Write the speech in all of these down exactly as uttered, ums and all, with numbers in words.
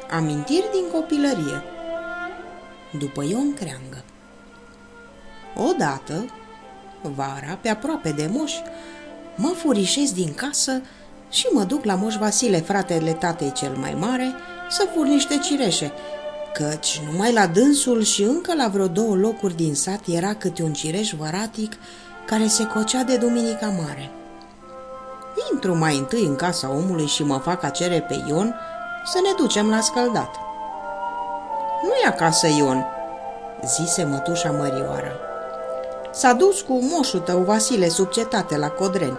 Amintiri din copilărie. După Ion Creangă. Odată, vara, pe aproape de moș, mă furișez din casă și mă duc la moș Vasile, fratele tatei cel mai mare, să fur niște cireșe, căci numai la dânsul și încă la vreo două locuri din sat era câte un cireș văratic care se cocea de Duminica Mare. Intru mai întâi în casa omului și mă fac a cere pe Ion să ne ducem la scăldat. Nu-i acasă Ion, zise mătușa Mărioara. S-a dus cu moșul tău Vasile sub cetate la Codreni.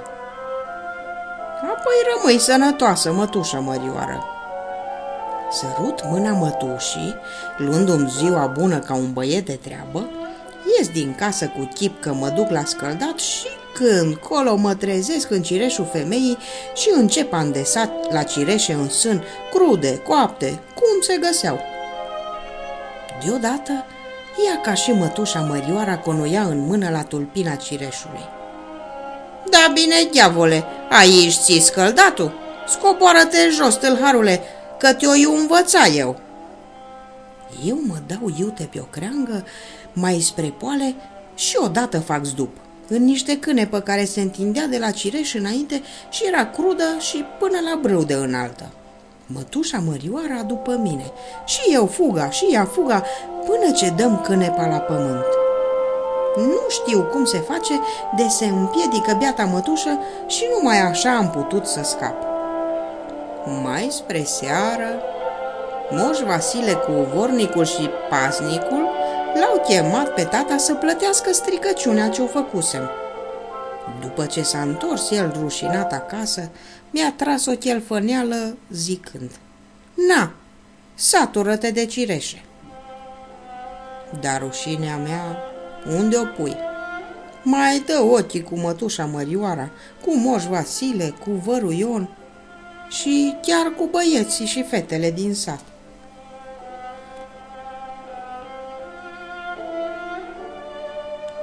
Apoi rămâi sănătoasă, mătușa Mărioară. Sărut mâna mătușii, luându-mi ziua bună ca un băiet de treabă, ies din casă cu chip că mă duc la scăldat și când colo mă trezesc în cireșul femeii și încep andesat la cireșe în sân, crude, coapte, cum se găseau. Deodată, ea ca și mătușa Mărioara conoia în mână la tulpina cireșului. Da bine, diavole, aici ți-i scăldatul? Scoboară-te jos, tâlharule, că te-o învăța eu. Eu mă dau iute pe o creangă, mai spre poale și odată fac zdup în niște câne pe care se întindea de la cireș înainte și era crudă și până la brâu de înaltă. Mătușa Mărioara după mine și eu fuga și ea fuga până ce dăm cânepa la pământ. Nu știu cum se face de se împiedică beata mătușă și numai așa am putut să scap. Mai spre seară, moș Vasile cu vornicul și paznicul l-au chemat pe tata să plătească stricăciunea ce-o făcusem. După ce s-a întors el rușinat acasă, mi-a tras o chelfăneală zicând: Na, satură-te de cireșe. Dar rușinea mea, unde o pui? Mai dă ochii cu mătușa Mărioara, cu moș Vasile, cu vărul Ion și chiar cu băieții și fetele din sat.